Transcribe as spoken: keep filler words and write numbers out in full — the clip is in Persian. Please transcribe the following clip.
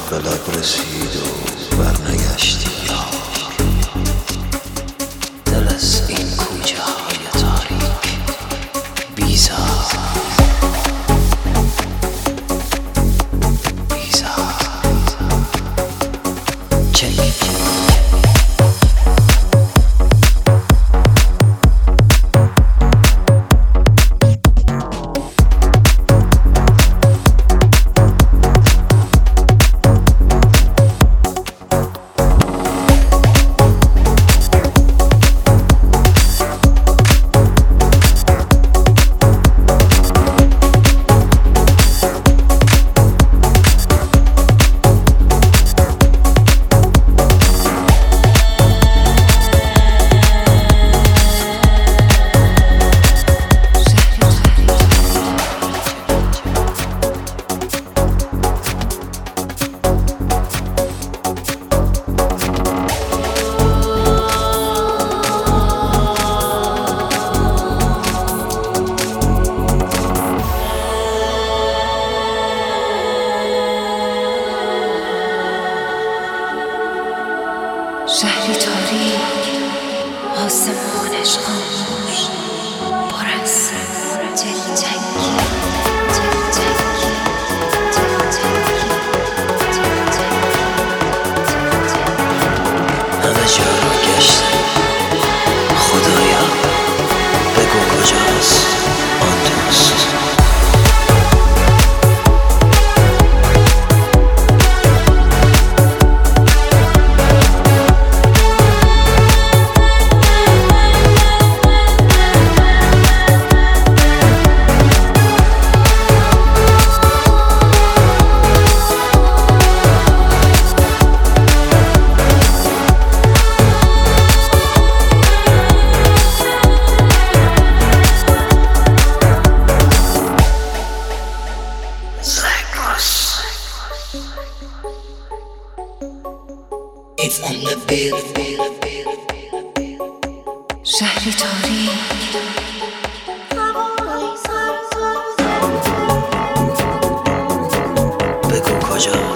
به لب رسید و برنگشتی یار. دل از این کوچه های تاریک بیزار بیزار چک شهری تاریک، آسمانش خاموش، پر از جنگی همه جا رو گشتم، خدایا بگو کجاست آن دوست. It's on the bill. شهری تاریک، بگو کجا